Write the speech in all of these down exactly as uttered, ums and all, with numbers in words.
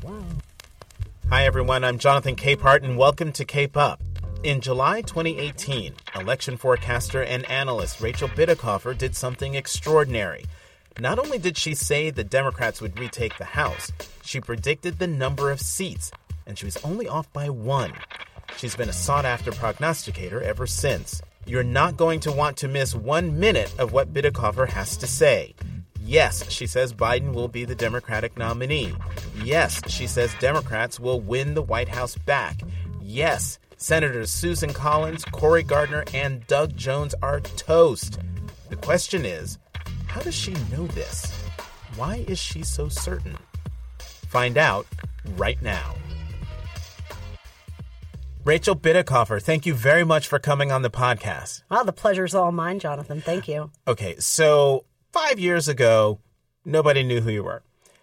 Hi, everyone. I'm Jonathan Capehart, and welcome to Cape Up. In July twenty eighteen, election forecaster and analyst Rachel Bitecofer did something extraordinary. Not only did she say the Democrats would retake the House, she predicted the number of seats, and she was only off by one. She's been a sought-after prognosticator ever since. You're not going to want to miss one minute of what Bitecofer has to say. Yes, she says Biden will be the Democratic nominee. Yes, she says Democrats will win the White House back. Yes, Senators Susan Collins, Cory Gardner, and Doug Jones are toast. The question is, how does she know this? Why is she so certain? Find out right now. Rachel Bitecofer, thank you very much for coming on the podcast. Well, the pleasure's all mine, Jonathan. Thank you. Okay, so five years ago, nobody knew who you were.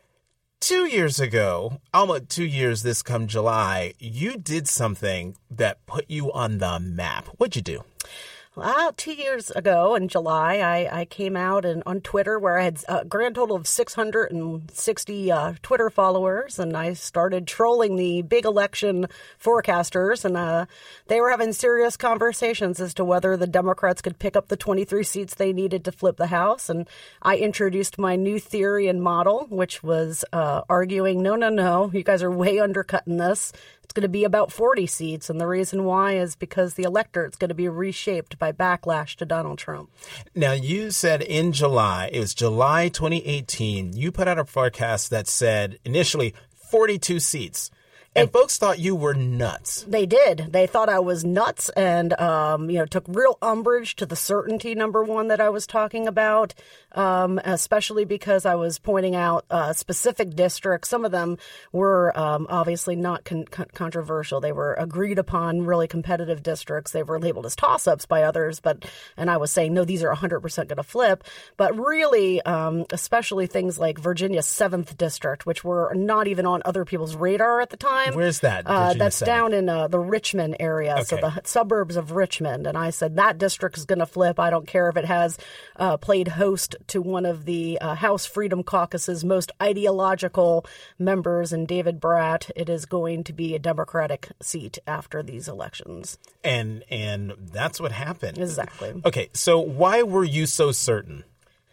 Two years ago, almost two years this come July, you did something that put you on the map. What'd you do? Well, two years ago in July, I, I came out and on Twitter where I had a grand total of six hundred sixty uh, Twitter followers, and I started trolling the big election forecasters, and uh, they were having serious conversations as to whether the Democrats could pick up the twenty-three seats they needed to flip the House. And I introduced my new theory and model, which was uh, arguing, no, no, no, you guys are way undercutting this. It's going to be about forty seats, and the reason why is because the electorate's going to be reshaped by backlash to Donald Trump. Now, you said in July, it was July twenty eighteen, you put out a forecast that said initially forty-two seats. And it, folks thought you were nuts. They did. They thought I was nuts and, um, you know, took real umbrage to the certainty, number one, that I was talking about, um, especially because I was pointing out uh, specific districts. Some of them were um, obviously not con- con- controversial. They were agreed upon, really competitive districts. They were labeled as toss-ups by others, but and I was saying, no, these are one hundred percent going to flip. But really, um, especially things like Virginia's seventh District, which were not even on other people's radar at the time. Where's that? Uh, that's seven? Down in uh, the Richmond area, okay. So the suburbs of Richmond. And I said that district is going to flip. I don't care if it has uh, played host to one of the uh, House Freedom Caucus's most ideological members in David Brat. It is going to be a Democratic seat after these elections. And and that's what happened. Exactly. Okay, so why were you so certain?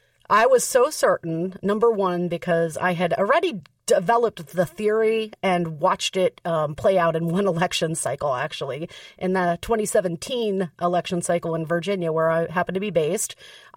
I was so certain, number one, because I had already developed the theory and watched it um, play out in one election cycle, actually. In the twenty seventeen election cycle in Virginia, where I happen to be based,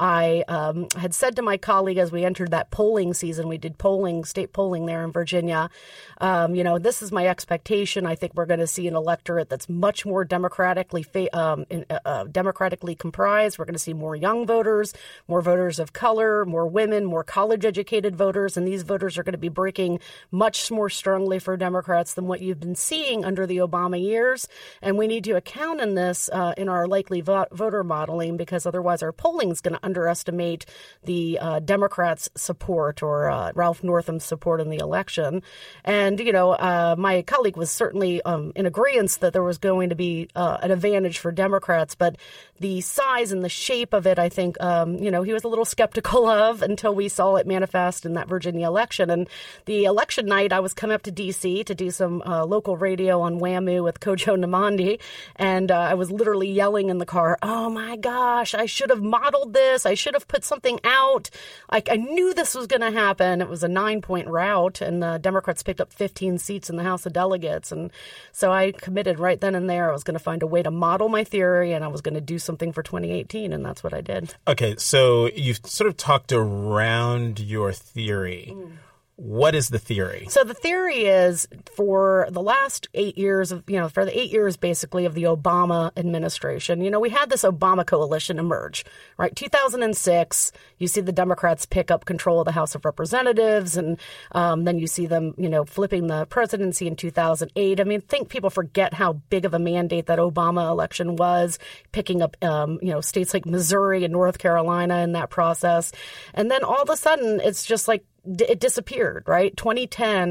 I um, had said to my colleague as we entered that polling season, we did polling, state polling there in Virginia, um, you know, this is my expectation. I think we're going to see an electorate that's much more democratically fa- um, in, uh, democratically comprised. We're going to see more young voters, more voters of color, more women, more college-educated voters, and these voters are going to be breaking much more strongly for Democrats than what you've been seeing under the Obama years. And we need to account in this uh, in our likely vo- voter modeling, because otherwise our polling is going to underestimate the uh, Democrats' support or uh, Ralph Northam's support in the election. And, you know, uh, my colleague was certainly um, in agreement that there was going to be uh, an advantage for Democrats, but the size and the shape of it, I think, um, you know, he was a little skeptical of until we saw it manifest in that Virginia election. And the election night, I was coming up to D C to do some uh, local radio on WAMU with Kojo Namandi, and uh, I was literally yelling in the car, oh my gosh, I should have modeled this. I should have put something out. I, I knew this was going to happen. It was a nine-point rout, and the Democrats picked up fifteen seats in the House of Delegates. And so I committed right then and there. I was going to find a way to model my theory, and I was going to do something for twenty eighteen, and that's what I did. Okay, so you've sort of talked around your theory. Mm. What is the theory? So the theory is for the last eight years of, you know, for the eight years basically of the Obama administration, you know, we had this Obama coalition emerge, right? two thousand six, you see the Democrats pick up control of the House of Representatives, and um, then you see them, you know, flipping the presidency in two thousand eight. I mean, I think people forget how big of a mandate that Obama election was, picking up, um, you know, states like Missouri and North Carolina in that process. And then all of a sudden, it's just like, it disappeared, right? twenty ten,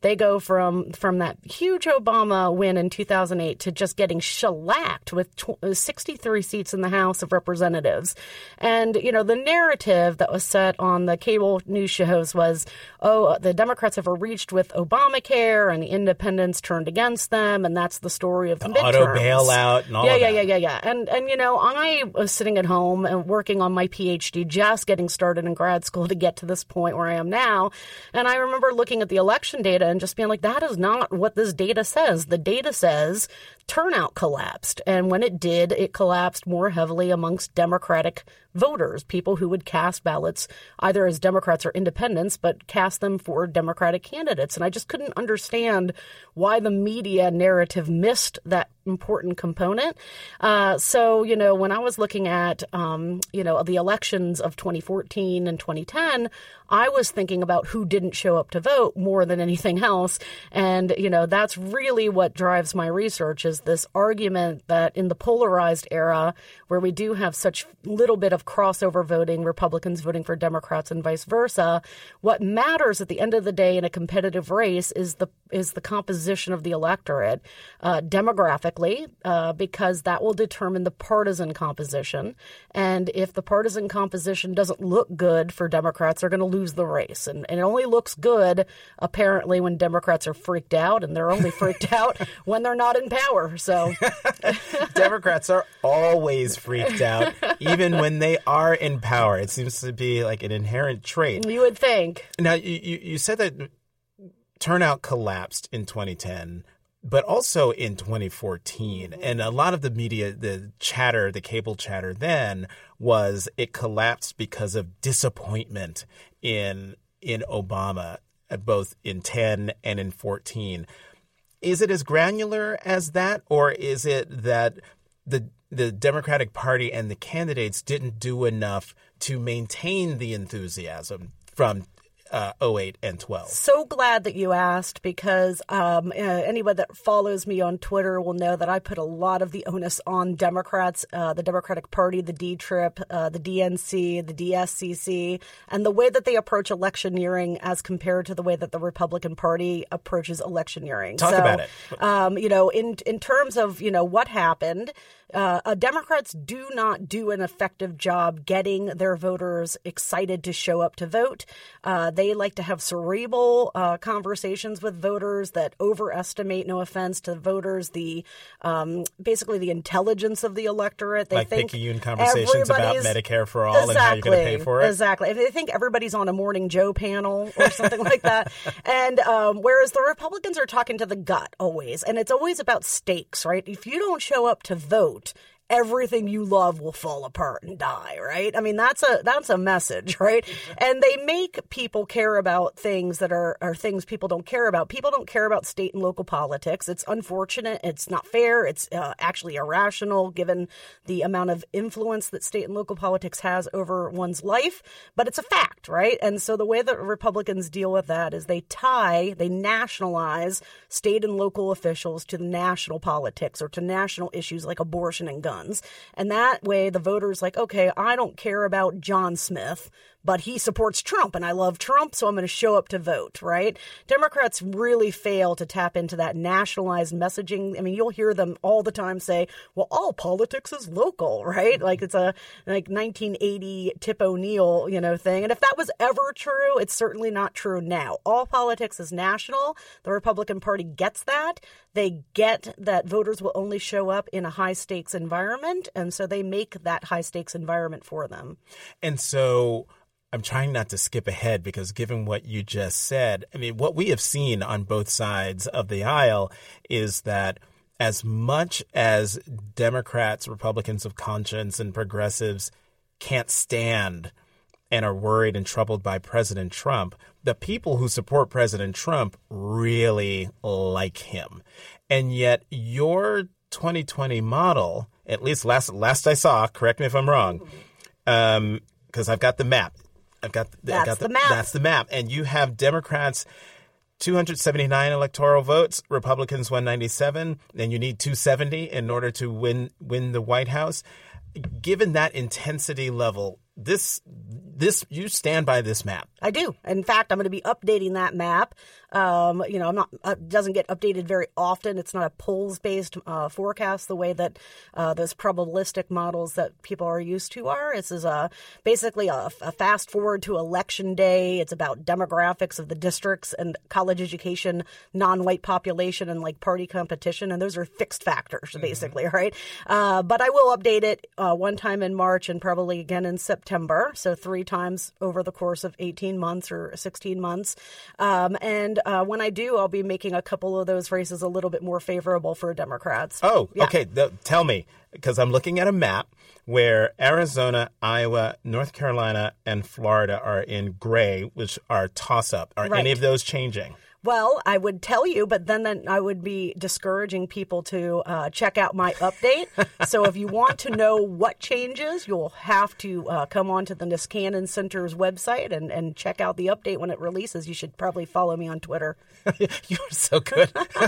They go from from that huge Obama win in two thousand eight to just getting shellacked with sixty-three seats in the House of Representatives. And, you know, the narrative that was set on the cable news shows was, oh, the Democrats have reached with Obamacare and the independents turned against them. And that's the story of the, the midterms. Auto bailout and all yeah, of yeah, that. Yeah, yeah, yeah. And, and, you know, I was sitting at home and working on my P H D, just getting started in grad school to get to this point where I am now. And I remember looking at the election data and just being like, that is not what this data says. The data says turnout collapsed. And when it did, it collapsed more heavily amongst Democratic voters, people who would cast ballots either as Democrats or independents, but cast them for Democratic candidates. And I just couldn't understand why the media narrative missed that important component. Uh, so, you know, when I was looking at, um, you know, the elections of twenty fourteen and twenty ten, I was thinking about who didn't show up to vote more than anything else. And, you know, that's really what drives my research, is this argument that in the polarized era, where we do have such little bit of crossover voting, Republicans voting for Democrats and vice versa, what matters at the end of the day in a competitive race is the is the composition of the electorate, uh, demographically, uh, because that will determine the partisan composition. And if the partisan composition doesn't look good for Democrats, they're going to lose the race. And, and it only looks good, apparently, when Democrats are freaked out, and they're only freaked out when they're not in power. So Democrats are always freaked out, even when they are in power. It seems to be like an inherent trait. You would think. Now, you, you, you said that turnout collapsed in twenty ten, but also in twenty fourteen. And a lot of the media, the chatter, the cable chatter then was it collapsed because of disappointment in in Obama, both in ten and in fourteen. Is it as granular as that, or is it that the the Democratic Party and the candidates didn't do enough to maintain the enthusiasm from Uh, oh eight and twelve? So glad that you asked, because um, uh, anyone that follows me on Twitter will know that I put a lot of the onus on Democrats, uh, the Democratic Party, the D-TRIP, uh, the D N C, the D S C C, and the way that they approach electioneering as compared to the way that the Republican Party approaches electioneering. Talk so, about it. Um, you know, in in terms of, you know, what happened, Uh, uh, Democrats do not do an effective job getting their voters excited to show up to vote. Uh, they like to have cerebral uh, conversations with voters that overestimate, no offense to voters, the um, basically the intelligence of the electorate. They like think picayune conversations about Medicare for all exactly, and how you're going to pay for it. Exactly. If they think everybody's on a Morning Joe panel or something like that. And um, whereas the Republicans are talking to the gut always, and it's always about stakes, right? If you don't show up to vote, everything you love will fall apart and die, right? I mean, that's a that's a message, right? And they make people care about things that are, are things people don't care about. People don't care about state and local politics. It's unfortunate. It's not fair. It's uh, actually irrational given the amount of influence that state and local politics has over one's life. But it's a fact, right? And so the way that Republicans deal with that is they tie, they nationalize state and local officials to the national politics or to national issues like abortion and guns. And that way the voters like, okay, I don't care about John Smith, but he supports Trump and I love Trump, so I'm going to show up to vote, right? Democrats really fail to tap into that nationalized messaging. I mean, you'll hear them all the time say, well, all politics is local, right? Like it's a like nineteen eighty Tip O'Neill, you know, thing. And if that was ever true, it's certainly not true now. All politics is national. The Republican Party gets that. They get that voters will only show up in a high stakes environment. And so they make that high stakes environment for them. And so I'm trying not to skip ahead because given what you just said, I mean, what we have seen on both sides of the aisle is that as much as Democrats, Republicans of conscience, and progressives can't stand and are worried and troubled by President Trump, the people who support President Trump really like him. And yet your twenty twenty model, at least last last I saw, correct me if I'm wrong, um, because I've got the map. I've got the, that's I've got the, the map. That's the map. And you have Democrats two hundred seventy-nine electoral votes, Republicans one ninety-seven, and you need two seventy in order to win win the White House. Given that intensity level, this this you stand by this map. I do. In fact, I'm going to be updating that map. Um, you know, I'm not uh, doesn't get updated very often. It's not a polls based uh, forecast the way that uh, those probabilistic models that people are used to are. This is a basically a, a fast forward to election day. It's about demographics of the districts and college education, non-white population, and like party competition, and those are fixed factors basically, mm-hmm. right? Uh, but I will update it uh, one time in March and probably again in September. So three times over the course of eighteen months or sixteen months. Um, and uh, when I do, I'll be making a couple of those races a little bit more favorable for Democrats. Oh, yeah. okay. Th- tell me, because I'm looking at a map where Arizona, Iowa, North Carolina, and Florida are in gray, which are toss-up. Are right. any of those changing? Well, I would tell you, but then, then I would be discouraging people to uh, check out my update. So if you want to know what changes, you'll have to uh, come on to the Niskanen Center's website and, and check out the update when it releases. You should probably follow me on Twitter. You're so good.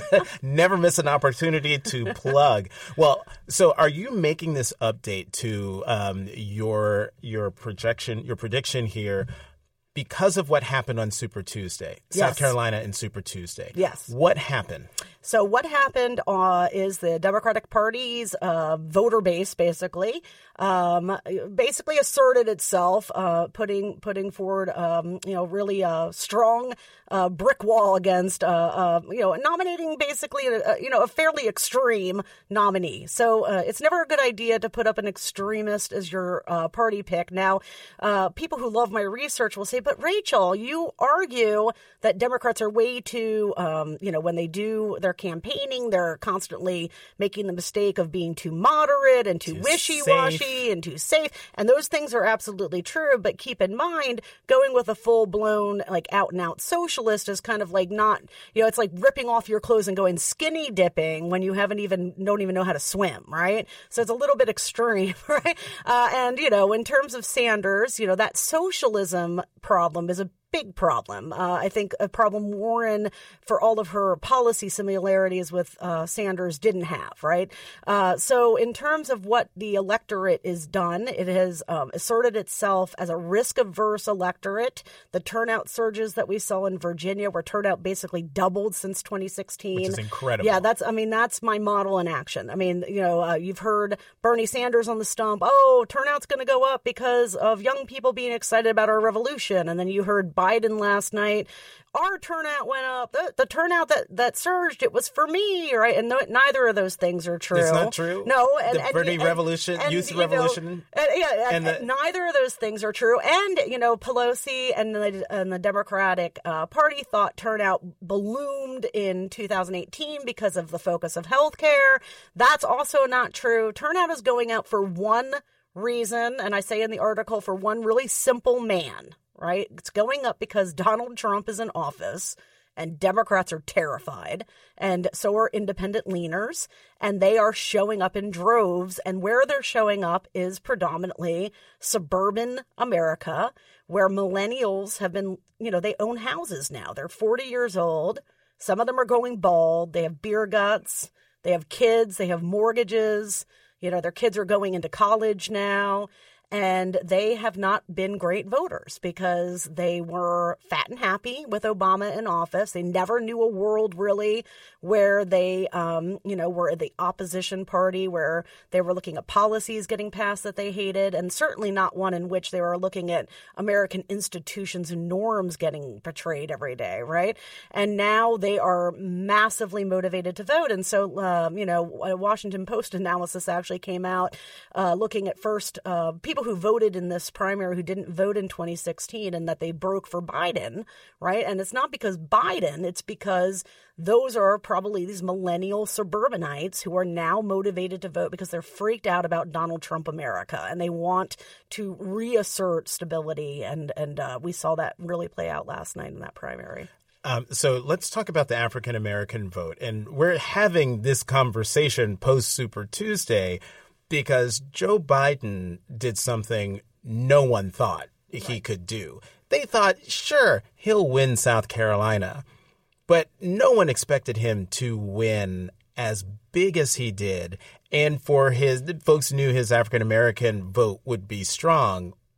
Never miss an opportunity to plug. Well, so are you making this update to um, your your projection, your prediction here because of what happened on Super Tuesday, yes. South Carolina and Super Tuesday? Yes. What happened? So what happened uh, is the Democratic Party's uh, voter base basically um, basically asserted itself, uh, putting putting forward um, you know really a strong uh, brick wall against uh, uh, you know nominating basically a, you know a fairly extreme nominee. So uh, it's never a good idea to put up an extremist as your uh, party pick. Now, uh, people who love my research will say, "But Rachel, you argue that Democrats are way too um, you know when they do their campaigning, they're constantly making the mistake of being too moderate and too, too wishy-washy safe. and too safe." And those things are absolutely true. But keep in mind, going with a full-blown, like out-and-out socialist is kind of like not, you know, it's like ripping off your clothes and going skinny dipping when you haven't even, don't even know how to swim, right? So it's a little bit extreme, right? Uh, and, you know, in terms of Sanders, you know, that socialism problem is a big problem. Uh, I think a problem Warren, for all of her policy similarities with uh, Sanders, didn't have, right? Uh, so in terms of what the electorate is done, it has um, asserted itself as a risk-averse electorate. The turnout surges that we saw in Virginia, where turnout basically doubled since twenty sixteen. Which is incredible. Yeah, that's, I mean, that's my model in action. I mean, you know, uh, you've heard Bernie Sanders on the stump, oh, turnout's going to go up because of young people being excited about our revolution. And then you heard Biden last night, our turnout went up. The, the turnout that, that surged, it was for me, right? And no, neither of those things are true. It's not true? No. And, the and, Bernie and, Revolution, and, Youth you Revolution? Know, and, yeah, and and the, neither of those things are true. And, you know, Pelosi and the, and the Democratic uh, Party thought turnout ballooned in two thousand eighteen because of the focus of health care. That's also not true. Turnout is going up for one reason, and I say in the article, for one really simple man. Right? It's going up because Donald Trump is in office and Democrats are terrified, and so are independent leaners, and they are showing up in droves. And where they're showing up is predominantly suburban America, where millennials have been, you know, they own houses now. They're forty years old. Some of them are going bald. They have beer guts. They have kids. They have mortgages. You know, their kids are going into college now. And they have not been great voters because they were fat and happy with Obama in office. They never knew a world really where they, um, you know, were the opposition party, where they were looking at policies getting passed that they hated, and certainly not one in which they were looking at American institutions and norms getting betrayed every day, right? And now they are massively motivated to vote. And so, um, you know, a Washington Post analysis actually came out uh, looking at first uh, people who voted in this primary who didn't vote in twenty sixteen, and that they broke for Biden, right? And it's not because Biden, it's because those are probably these millennial suburbanites who are now motivated to vote because they're freaked out about Donald Trump America, and they want to reassert stability. And, and uh, we saw that really play out last night in that primary. Um, so let's talk about the African-American vote. And we're having this conversation post-Super Tuesday because Joe Biden did something no one thought right. he could do. They thought, sure, he'll win South Carolina, but no one expected him to win as big as he did. And for his folks knew his African-American vote would be strong.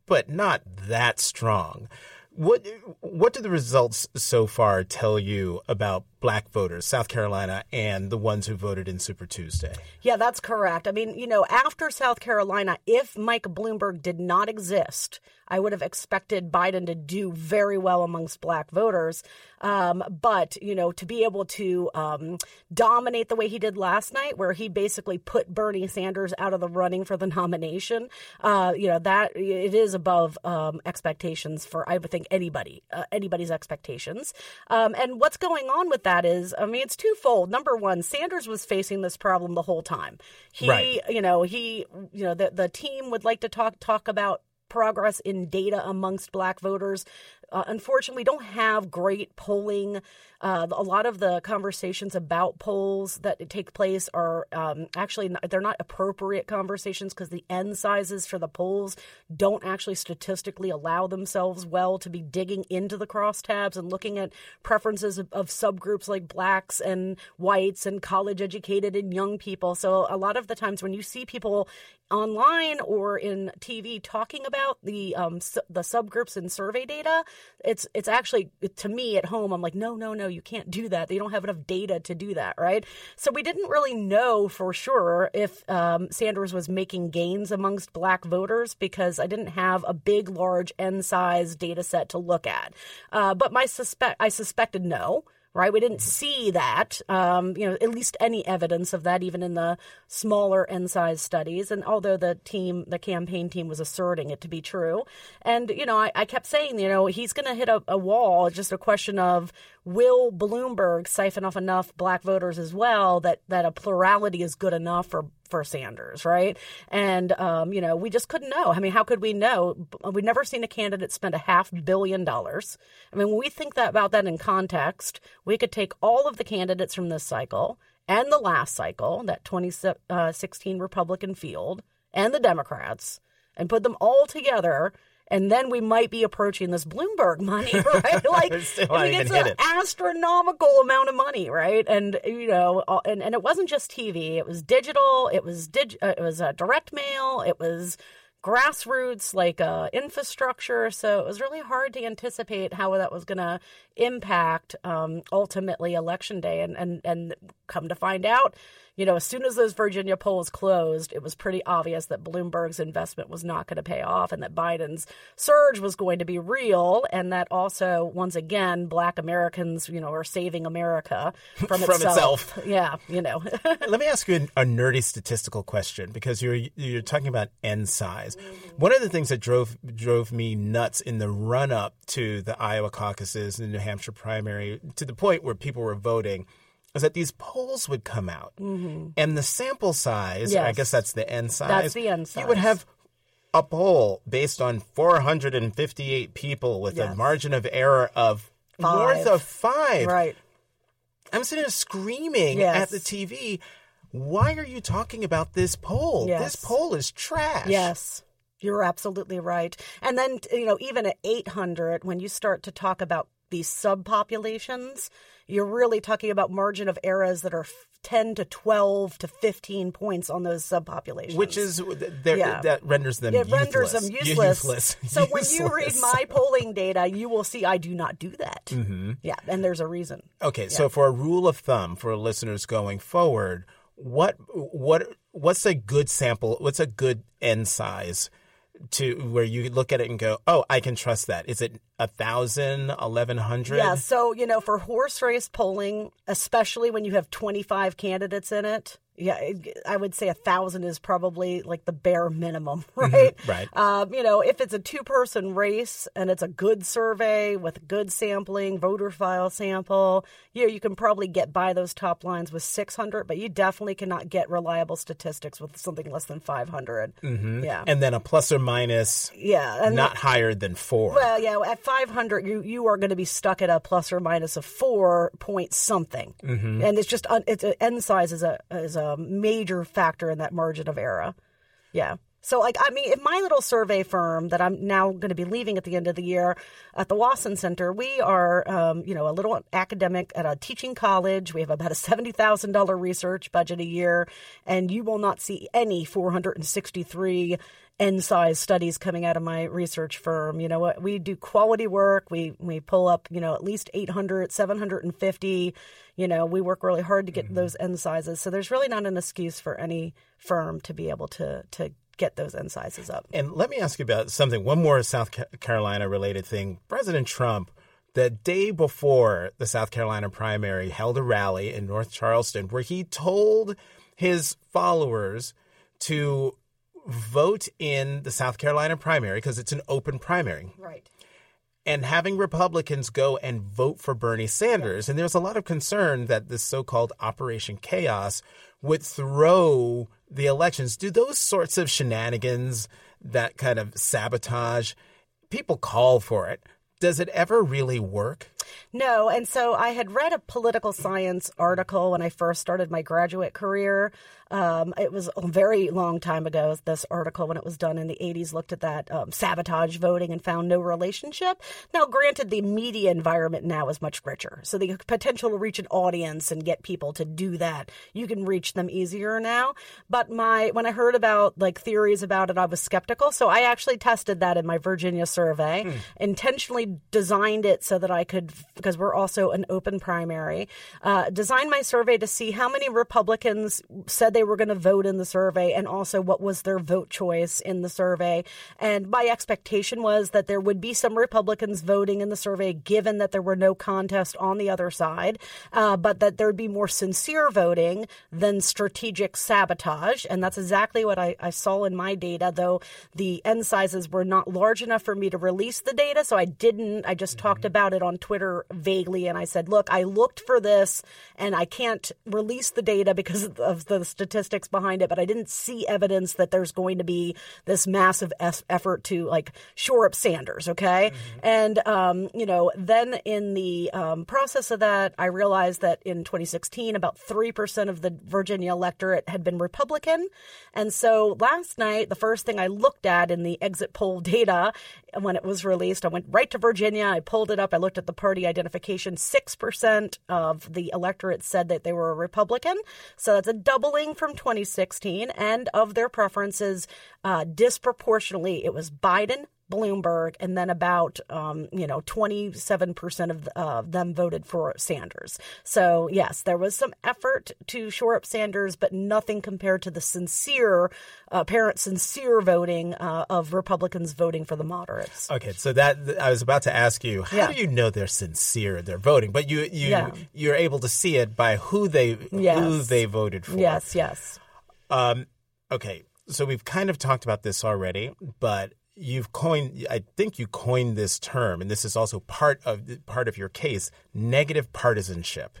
but not that strong. What what do the results so far tell you about black voters, South Carolina, and the ones who voted in Super Tuesday? Yeah, that's correct. I mean, you know, after South Carolina, if Mike Bloomberg did not exist, I would have expected Biden to do very well amongst black voters. Um, but, you know, to be able to um, dominate the way he did last night, where he basically put Bernie Sanders out of the running for the nomination, uh, you know, that it is above um, expectations for, I would think, anybody, uh, anybody's expectations. Um, and what's going on with that is, I mean, it's twofold. Number one, Sanders was facing this problem the whole time. He, right. you know, he, you know, the, the team would like to talk talk about progress in data amongst black voters. Uh, unfortunately, we don't have great polling. Uh, a lot of the conversations about polls that take place are um, actually not, they're not appropriate conversations because the N sizes for the polls don't actually statistically allow themselves well to be digging into the crosstabs and looking at preferences of, of subgroups like blacks and whites and college educated and young people. So a lot of the times when you see people online or in T V talking about the um, su- the subgroups in survey data, it's it's actually, to me at home, I'm like, no, no, no, you can't do that. They don't have enough data to do that, right? So we didn't really know for sure if um, Sanders was making gains amongst black voters because I didn't have a big, large N-size data set to look at. Uh, but my suspect, I suspected no. Right. We didn't see that, um, you know, at least any evidence of that, even in the smaller N-size studies. And although the team, the campaign team was asserting it to be true. And, you know, I, I kept saying, you know, he's going to hit a, a wall. It's just a question of will Bloomberg siphon off enough black voters as well that, that a plurality is good enough for for Sanders, right? And, um, you know, we just couldn't know. I mean, how could we know? We've never seen a candidate spend a half billion dollars. I mean, when we think that about that in context, we could take all of the candidates from this cycle and the last cycle, that twenty sixteen Republican field, and the Democrats, and put them all together. And then we might be approaching this Bloomberg money, right? Like, I mean, it's an astronomical amount of money, right? And you know, and, and it wasn't just T V; it was digital, it was dig, uh, it was uh, direct mail, it was grassroots, like uh, infrastructure. So it was really hard to anticipate how that was going to impact um, ultimately election day, and and and come to find out, you know, as soon as those Virginia polls closed, it was pretty obvious that Bloomberg's investment was not going to pay off and that Biden's surge was going to be real. And that also, once again, black Americans, you know, are saving America from, from itself. itself. Yeah, you know. Let me ask you a, a nerdy statistical question, because you're you're talking about N size. Mm-hmm. One of the things that drove drove me nuts in the run up to the Iowa caucuses and the New Hampshire primary, to the point where people were voting, is that these polls would come out, mm-hmm. and the sample size, yes. I guess that's the N size. That's the N size. You would have a poll based on four hundred fifty-eight people with yes. a margin of error of five. north of five. Right. I'm sitting there screaming yes. at the T V, why are you talking about this poll? Yes. This poll is trash. Yes. You're absolutely right. And then, you know, even at eight hundred, when you start to talk about these subpopulations, you're really talking about margin of errors that are ten to twelve to fifteen points on those subpopulations. Which is, yeah. that renders them it useless. It renders them useless. useless. So useless. when you read my polling data, you will see I do not do that. Mm-hmm. Yeah, and there's a reason. Okay, yeah. so for a rule of thumb for listeners going forward, what what what's a good sample, what's a good N size to where you look at it and go, oh, I can trust that? Is it one thousand, eleven hundred? Yeah, so, you know, for horse race polling, especially when you have twenty-five candidates in it, yeah, I would say a thousand is probably like the bare minimum, right? Mm-hmm, right. Um, you know, if it's a two-person race and it's a good survey with good sampling, voter file sample, you know, you can probably get by those top lines with six hundred, but you definitely cannot get reliable statistics with something less than five hundred. Mm-hmm. Yeah. And then a plus or minus, yeah, and not higher than four. Well, yeah, at five hundred, you, you are going to be stuck at a plus or minus of four point something. Mm-hmm. And it's just, it's a, N size is a, is a major factor in that margin of error. Yeah. So, like, I mean, if my little survey firm that I'm now going to be leaving at the end of the year at the Wasson Center, we are, um, you know, a little academic at a teaching college. We have about a seventy thousand dollars research budget a year, and you will not see any four hundred sixty-three N-size studies coming out of my research firm. You know, we do quality work. We we pull up, you know, at least eight hundred, seven hundred fifty. You know, we work really hard to get mm-hmm. those N-sizes. So there's really not an excuse for any firm to be able to to get those N sizes up. And let me ask you about something, one more South Carolina related thing. President Trump, the day before the South Carolina primary, held a rally in North Charleston where he told his followers to vote in the South Carolina primary because it's an open primary. Right. And having Republicans go and vote for Bernie Sanders. Yes. And there's a lot of concern that this so-called Operation Chaos would throw the elections. Do those sorts of shenanigans, that kind of sabotage, people call for it. Does it ever really work? No. And so I had read a political science article when I first started my graduate career. Um, it was a very long time ago, this article, when it was done in the eighties, looked at that um, sabotage voting and found no relationship. Now, granted, the media environment now is much richer. So the potential to reach an audience and get people to do that, you can reach them easier now. But my when I heard about like theories about it, I was skeptical. So I actually tested that in my Virginia survey, hmm. intentionally designed it so that I could, because we're also an open primary, uh, designed my survey to see how many Republicans said they were going to vote in the survey and also what was their vote choice in the survey. And my expectation was that there would be some Republicans voting in the survey, given that there were no contests on the other side, uh, but that there would be more sincere voting than strategic sabotage. And that's exactly what I, I saw in my data, though the N sizes were not large enough for me to release the data. So I didn't, I just mm-hmm. talked about it on Twitter vaguely. And I said, look, I looked for this and I can't release the data because of the statistics behind it, but I didn't see evidence that there's going to be this massive es- effort to like shore up Sanders. Okay. Mm-hmm. And, um, you know, then in the um, process of that, I realized that in twenty sixteen, about three percent of the Virginia electorate had been Republican. And so last night, the first thing I looked at in the exit poll data when it was released, I went right to Virginia. I pulled it up. I looked at the party identification. six percent of the electorate said that they were a Republican. So that's a doubling from twenty sixteen. And of their preferences, uh, disproportionately, it was Biden, Bloomberg, and then about, um, you know, twenty-seven percent of uh, them voted for Sanders. So, yes, there was some effort to shore up Sanders, but nothing compared to the sincere, uh, apparent sincere voting uh, of Republicans voting for the moderates. Okay, so that I was about to ask you, how yeah. do you know they're sincere, they're voting? But you, you, yeah. you're able to see it by who they, yes. who they voted for. Yes, yes. Um, okay, so we've kind of talked about this already, but you've coined, I think you coined this term, and this is also part of part of your case, negative partisanship,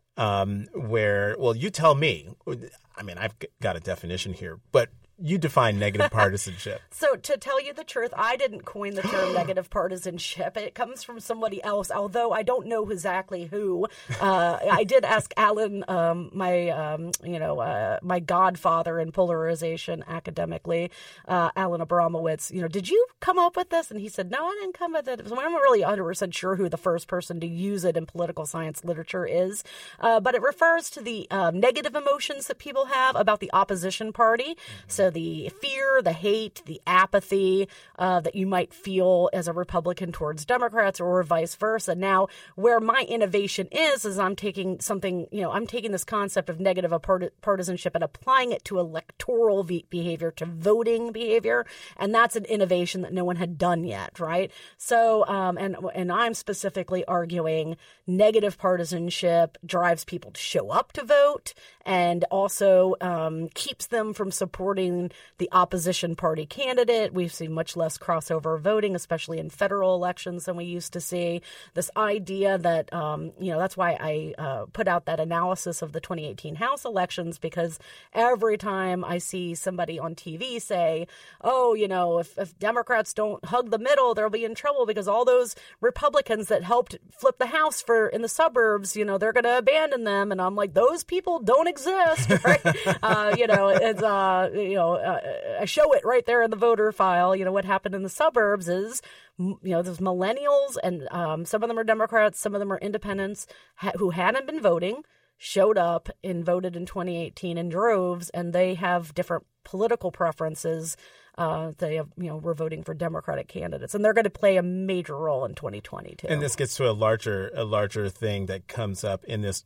um, where, well, you tell me, I mean, I've got a definition here, but you define negative partisanship. So to tell you the truth, I didn't coin the term negative partisanship. It comes from somebody else, although I don't know exactly who. Uh, I did ask Alan, um, my um, you know, uh, my godfather in polarization academically, uh, Alan Abramowitz, you know, did you come up with this? And he said, no, I didn't come up with it. So I'm not really one hundred percent sure who the first person to use it in political science literature is. Uh, but it refers to the uh, negative emotions that people have about the opposition party. Mm-hmm. So the fear, the hate, the apathy uh, that you might feel as a Republican towards Democrats or vice versa. Now, where my innovation is, is I'm taking something, you know, I'm taking this concept of negative partisanship and applying it to electoral behavior, to voting behavior. And that's an innovation that no one had done yet, right? So, um, and, and I'm specifically arguing negative partisanship drives people to show up to vote and also um, keeps them from supporting the opposition party candidate. We've seen much less crossover voting, especially in federal elections, than we used to see. This idea that, um, you know, that's why I uh, put out that analysis of the twenty eighteen House elections, because every time I see somebody on T V say, oh, you know, if, if Democrats don't hug the middle, they'll be in trouble because all those Republicans that helped flip the House for in the suburbs, you know, they're going to abandon them. And I'm like, those people don't exist, right? uh, you know, it's, uh, you know, know, uh, I show it right there in the voter file. You know, what happened in the suburbs is, you know, those millennials, and um, some of them are Democrats, some of them are independents ha- who hadn't been voting, showed up and voted in twenty eighteen in droves, and they have different political preferences. Uh, they have, you know, were voting for Democratic candidates, and they're going to play a major role in twenty twenty too. And this gets to a larger, a larger thing that comes up in this.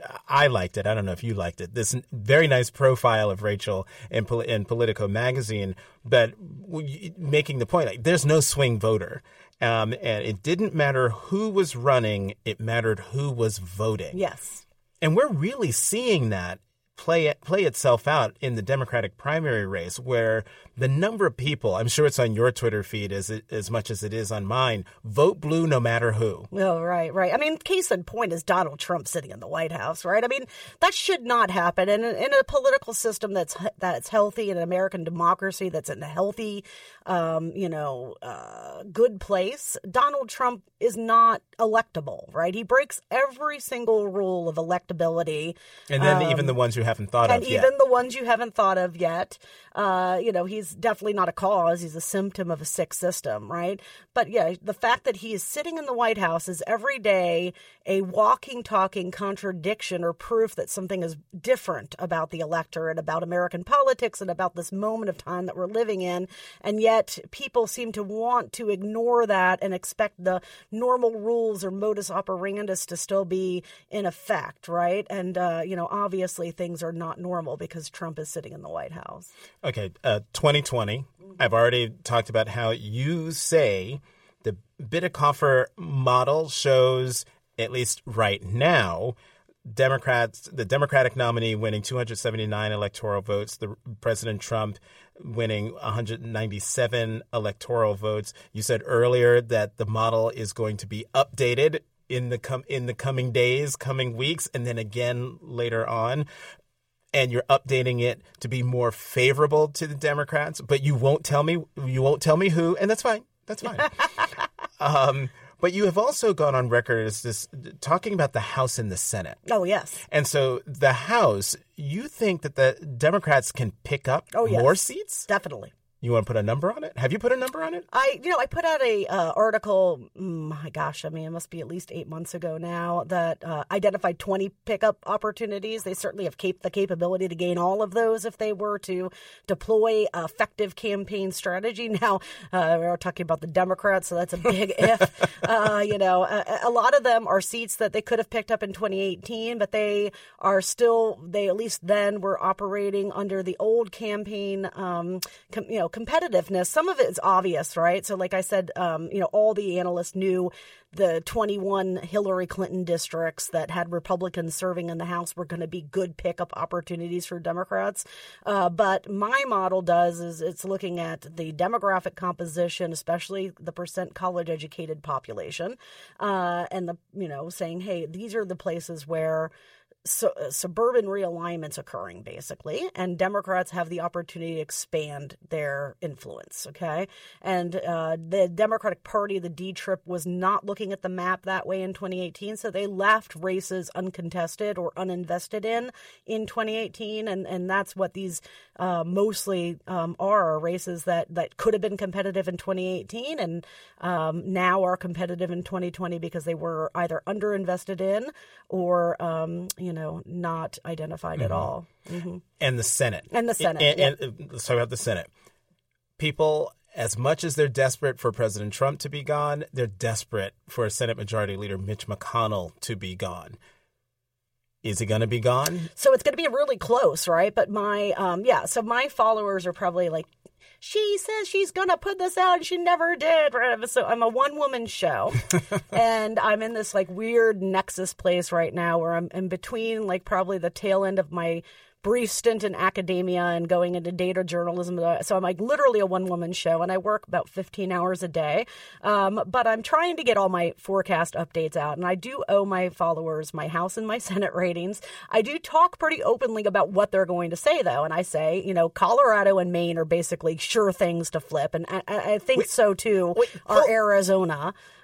I liked it. I don't know if you liked it. This very nice profile of Rachel in, in Politico magazine, but making the point, like, there's no swing voter. Um, and it didn't matter who was running. It mattered who was voting. Yes. And we're really seeing that play play itself out in the Democratic primary race, where the number of people, I'm sure it's on your Twitter feed as it, as much as it is on mine, vote blue no matter who. Oh, right, right. I mean, case in point is Donald Trump sitting in the White House, right? I mean, that should not happen. And in, in a political system that's that's healthy, in an American democracy that's in a healthy, um, you know, uh, good place, Donald Trump is not electable, right? He breaks every single rule of electability. And then um, even the ones you haven't thought and of yet. And even the ones you haven't thought of yet. Uh, you know, he's definitely not a cause. He's a symptom of a sick system, right? But yeah, the fact that he is sitting in the White House is every day a walking, talking contradiction or proof that something is different about the electorate, about American politics, and about this moment of time that we're living in. And yet people seem to want to ignore that and expect the normal rules or modus operandus to still be in effect, right? And, uh, you know, obviously things are not normal because Trump is sitting in the White House. Okay, uh, twenty twenty, I've already talked about how you say the Bitecofer model shows, at least right now, Democrats, the Democratic nominee winning two hundred seventy-nine electoral votes, the President Trump winning one hundred ninety-seven electoral votes. You said earlier that the model is going to be updated in the com- in the coming days, coming weeks, and then again later on. And you're updating it to be more favorable to the Democrats, but you won't tell me you won't tell me who, and that's fine. That's fine. um, but you have also gone on record as this talking about the House and the Senate. Oh, yes. And so the House, you think that the Democrats can pick up oh, yes. more seats? Definitely. You want to put a number on it? Have you put a number on it? I, you know, I put out a uh, article, my gosh, I mean, it must be at least eight months ago now, that uh, identified twenty pickup opportunities. They certainly have cap- the capability to gain all of those if they were to deploy effective campaign strategy. Now, uh, we are talking about the Democrats, so that's a big if. Uh, you know, a, a lot of them are seats that they could have picked up in twenty eighteen, but they are still, they at least then were operating under the old campaign, um, com, you know, competitiveness. Some of it is obvious, right? So like I said, um, you know, all the analysts knew the twenty-one Hillary Clinton districts that had Republicans serving in the House were going to be good pickup opportunities for Democrats. Uh, but my model does is it's looking at the demographic composition, especially the percent college educated population, uh, and the, you know, saying, hey, these are the places where So, uh, suburban realignment's occurring, basically, and Democrats have the opportunity to expand their influence, okay? And uh, the Democratic Party, the D-Trip, was not looking at the map that way in twenty eighteen, so they left races uncontested or uninvested in in twenty eighteen, and, and that's what these uh, mostly um, are, races that, that could have been competitive in twenty eighteen and um, now are competitive in twenty twenty because they were either underinvested in or, um, you know, not identified mm-hmm. at all. Mm-hmm. And the Senate. And the Senate. And, yeah. and, and let's talk about the Senate. People, as much as they're desperate for President Trump to be gone, they're desperate for Senate Majority Leader Mitch McConnell to be gone. Is he going to be gone? So it's going to be really close, right? But my, um, yeah, so my followers are probably like, she says she's going to put this out and she never did. So I'm a one-woman show and I'm in this like weird nexus place right now where I'm in between like probably the tail end of my brief stint in academia and going into data journalism. So I'm like literally a one-woman show and I work about fifteen hours a day. Um, but I'm trying to get all my forecast updates out. And I do owe my followers my House and my Senate ratings. I do talk pretty openly about what they're going to say, though. And I say, you know, Colorado and Maine are basically sure things to flip. And I, I think wait, so, too, wait, are Arizona.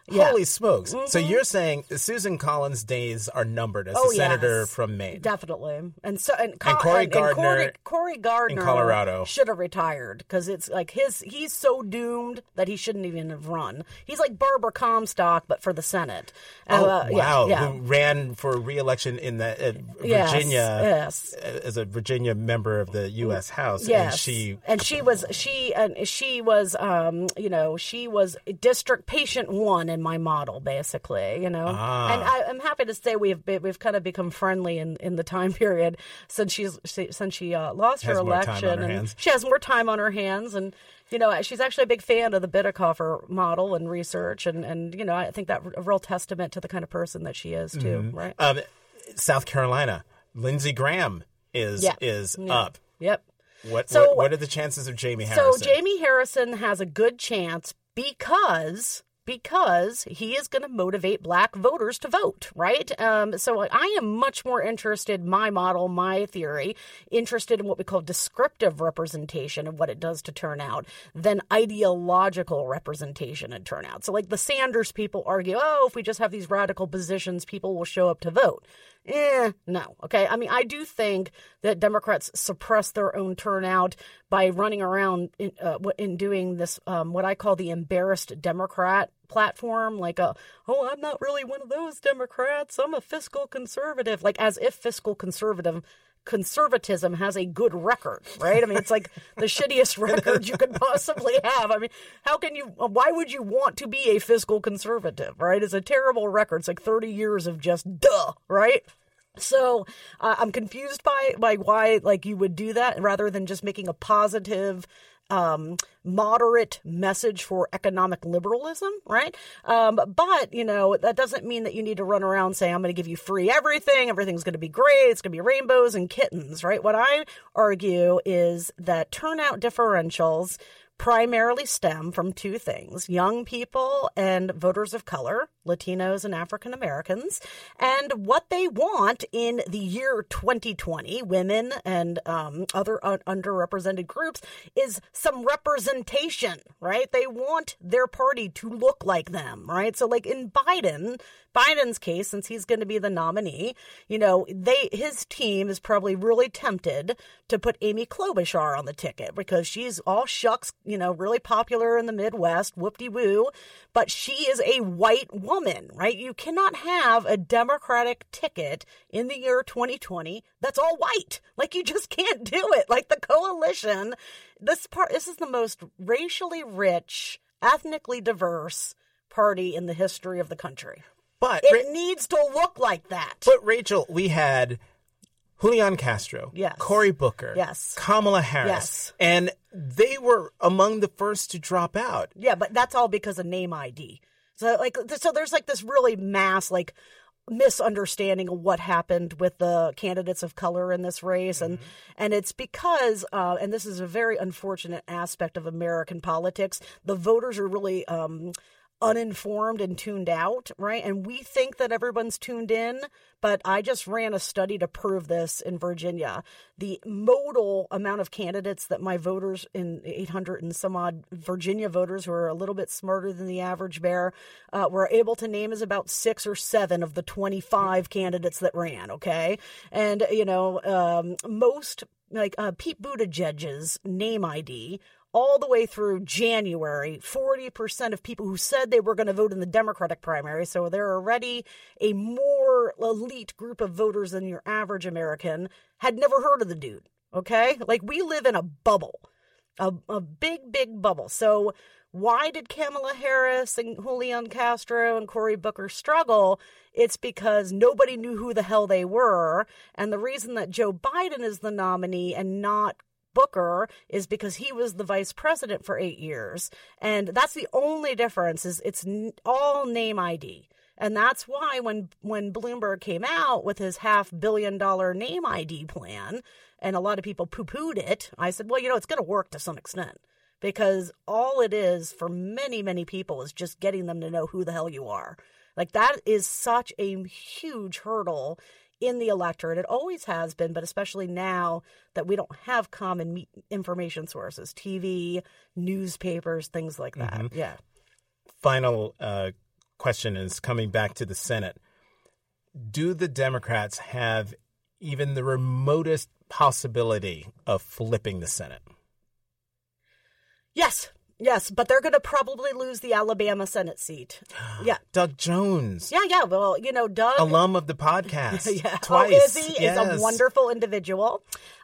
Yeah. Holy smokes. Mm-hmm. So you're saying Susan Collins' days are numbered as oh, a senator yes. from Maine. Definitely. And so and, And Cory and, Gardner and Cory, Cory Gardner in Colorado. should have retired because it's like his he's so doomed that he shouldn't even have run. He's like Barbara Comstock, but for the Senate. Oh, uh, wow. Yeah, yeah. Who ran for re-election in the uh, Yes, Virginia yes. as a Virginia member of the U S House. Yes, And she and she was she and she was um you know she was district patient one in my model basically you know Ah. and I, I'm happy to say we've been, we've kind of become friendly in, in the time period since she's since she uh, lost Has her more time election on her and hands. she has more time on her hands and you know she's actually a big fan of the Bidekhofer model and research and and you know I think that a real testament to the kind of person that she is too Mm-hmm. right um, South Carolina, Lindsey Graham is Yeah. is Yeah. up. Yep. What, So- what what are the chances of Jamie So Harrison? Jamie Harrison has a good chance because because he is going to motivate black voters to vote, right? Um, so I am much more interested, my model, my theory, interested in what we call descriptive representation of what it does to turnout than ideological representation and turnout. So like the Sanders people argue, oh, if we just have these radical positions, people will show up to vote. Eh, no. Okay. I mean, I do think that Democrats suppress their own turnout by running around in, uh, in doing this, um, what I call the embarrassed Democrat platform, like a, oh, I'm not really one of those Democrats. I'm a fiscal conservative, like as if fiscal conservative conservatism has a good record, right? I mean, it's like the shittiest record you could possibly have. I mean, how can you, why would you want to be a fiscal conservative, right? It's a terrible record. It's like thirty years of just duh, right? So uh, I'm confused by, by why like you would do that rather than just making a positive, um, moderate message for economic liberalism, right? Um, but, you know, that doesn't mean that you need to run around saying, I'm going to give you free everything. Everything's going to be great. It's going to be rainbows and kittens, right? What I argue is that turnout differentials primarily stem from two things: young people and voters of color, Latinos and African Americans, and what they want in the year twenty twenty, women and um, other un- underrepresented groups, is some representation, right? They want their party to look like them, right? So like in Biden, Biden's case, since he's going to be the nominee, you know, they his team is probably really tempted to put Amy Klobuchar on the ticket because she's all shucks, you know, really popular in the Midwest, whoop-de-woo, but she is a white woman, right? You cannot have a Democratic ticket in the year twenty twenty that's all white. Like, you just can't do it. Like, the coalition, this part, this is the most racially rich, ethnically diverse party in the history of the country. But It Ra- needs to look like that. But Rachel, we had Julian Castro, Yes. Cory Booker, Yes. Kamala Harris, Yes. and they were among the first to drop out. Yeah, but that's all because of name I D. So like, so there's like this really mass like misunderstanding of what happened with the candidates of color in this race, and mm-hmm. and it's because, uh, and this is a very unfortunate aspect of American politics, the voters are really um, uninformed and tuned out, right? And we think that everyone's tuned in, but I just ran a study to prove this in Virginia. The modal amount of candidates that my voters in eight hundred and some odd Virginia voters who are a little bit smarter than the average bear uh, were able to name is about six or seven of the twenty-five candidates that ran, okay? And, you know, um, most, like uh, Pete Buttigieg's name I D all the way through January, forty percent of people who said they were going to vote in the Democratic primary, so they're already a more elite group of voters than your average American, had never heard of the dude, okay? Like, we live in a bubble, a, a big, big bubble. So why did Kamala Harris and Julian Castro and Cory Booker struggle? It's because nobody knew who the hell they were, and the reason that Joe Biden is the nominee and not Booker is because he was the vice president for eight years. And that's the only difference, is it's all name I D. And that's why when when Bloomberg came out with his half billion dollar name I D plan, and a lot of people poo-pooed it, I said, well, you know, it's going to work to some extent. Because all it is for many, many people is just getting them to know who the hell you are. Like, that is such a huge hurdle in the electorate. It always has been, but especially now that we don't have common me- information sources, T V, newspapers, things like that. Mm-hmm. Yeah. Final uh, question is coming back to the Senate. Do the Democrats have even the remotest possibility of flipping the Senate? Yes. Yes, but they're going to probably lose the Alabama Senate seat. Yeah. Doug Jones. Yeah, yeah. Well, you know, Doug. Alum of the podcast. yeah. Twice. Oh, is he? Yes. Is a wonderful individual.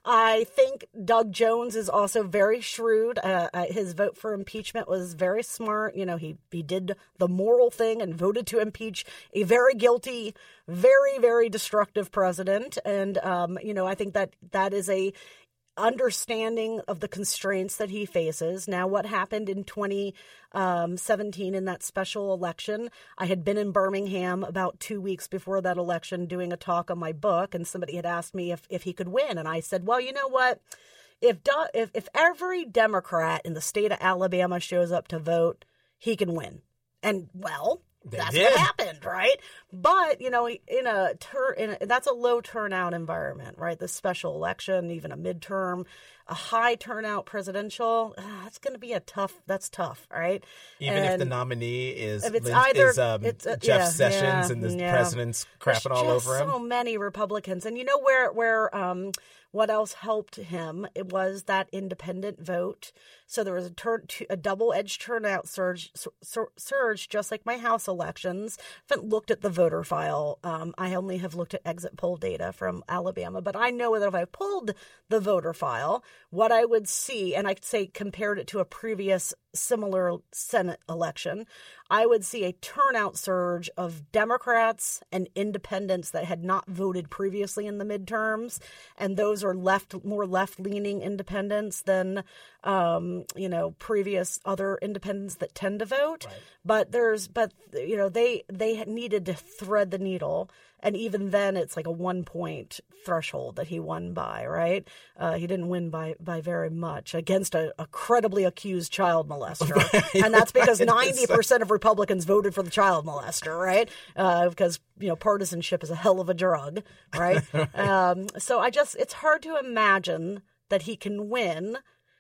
I think Doug Jones is also very shrewd. Uh, uh, his vote for impeachment was very smart. You know, he, he did the moral thing and voted to impeach a very guilty, very, very destructive president. And, um, you know, I think that that is a understanding of the constraints that he faces. Now, what happened in twenty seventeen in that special election, I had been in Birmingham about two weeks before that election doing a talk on my book, and somebody had asked me if, if he could win. And I said, well, you know what? If, if, if every Democrat in the state of Alabama shows up to vote, he can win. And, well, They that's did. what happened, right? But, you know, in a, tur- in a that's a low turnout environment, right? The special election, even a midterm, a high turnout presidential, uh, that's going to be a tough, that's tough, right? Even and if the nominee is, if it's Lin- either, is um, it's, uh, Jeff yeah, Sessions yeah, and the yeah. president's crapping There's all just over him. so many Republicans. And you know where, where, um, what else helped him? It was that independent vote. So there was a, turn, a double-edged turnout surge, sur, surge, just like my House elections. I haven't looked at the voter file. Um, I only have looked at exit poll data from Alabama. But I know that if I pulled the voter file, what I would see, and I'd say compared it to a previous similar Senate election, I would see a turnout surge of Democrats and independents that had not voted previously in the midterms. And those are left, more left-leaning independents than, um, you know, previous other independents that tend to vote. Right. But there's, but, you know, they, they needed to thread the needle. And even then, it's like a one-point threshold that he won by, right? Uh, he didn't win by, by very much against a, a credibly accused child molester. Right. And that's because ninety percent of Republicans voted for the child molester, right? Uh, because, you know, partisanship is a hell of a drug, right? um, so I just, it's hard to imagine that he can win.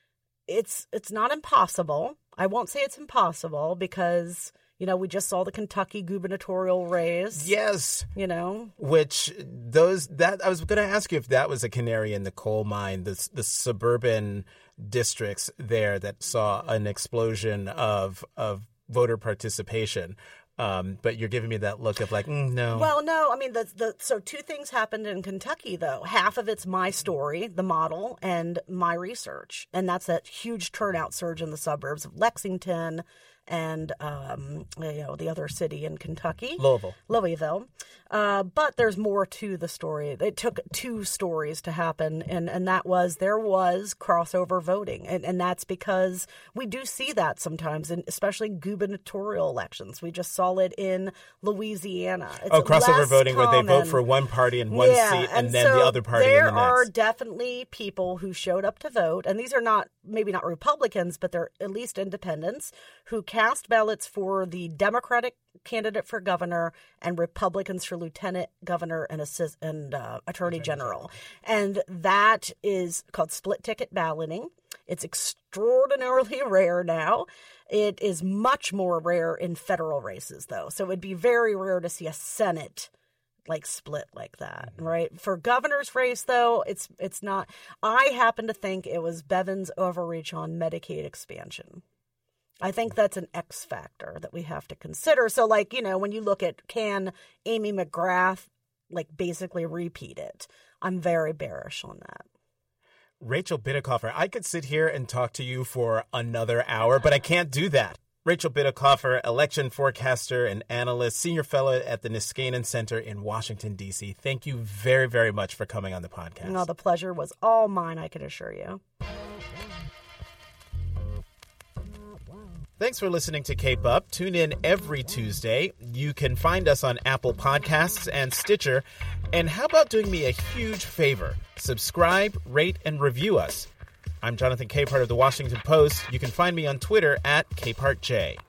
It's It's not impossible. I won't say it's impossible because, you know, we just saw the Kentucky gubernatorial race. Yes. You know, which those that I was going to ask you if that was a canary in the coal mine, the, the suburban districts there that saw an explosion of of voter participation. Um, but you're giving me that look of like, mm, no. Well, no, I mean, the, the so two things happened in Kentucky, though. Half of it's my story, the model, and my research. And that's that huge turnout surge in the suburbs of Lexington and, um, you know, the other city in Kentucky. Louisville. Louisville. Uh, but there's more to the story. It took two stories to happen, and, and that was there was crossover voting. And, and that's because we do see that sometimes, and especially gubernatorial elections. We just saw it in Louisiana. It's oh, crossover less voting where they vote common. for one party in one Yeah, seat and, and then so the other party in there the next. are definitely people who showed up to vote, and these are not, maybe not Republicans, but they're at least independents, who cast ballots for the Democratic candidate for governor and Republicans for lieutenant governor and assist and uh, attorney general. And that is called split ticket balloting. It's extraordinarily rare now. It is much more rare in federal races, though. So it would be very rare to see a Senate like split like that, right? For governor's race, though, it's it's not. I happen to think it was Bevin's overreach on Medicaid expansion. I think that's an X factor that we have to consider. So, like, you know, when you look at can Amy McGrath, like, basically repeat it, I'm very bearish on that. Rachel Bitecofer, I could sit here and talk to you for another hour, but I can't do that. Rachel Bitecofer, election forecaster and analyst, senior fellow at the Niskanen Center in Washington, D C. Thank you very, very much for coming on the podcast. No, the pleasure was all mine, I can assure you. Thanks for listening to Cape Up. Tune in every Tuesday. You can find us on Apple Podcasts and Stitcher. And how about doing me a huge favor? Subscribe, rate, and review us. I'm Jonathan Capehart of The Washington Post. You can find me on Twitter at CapehartJ.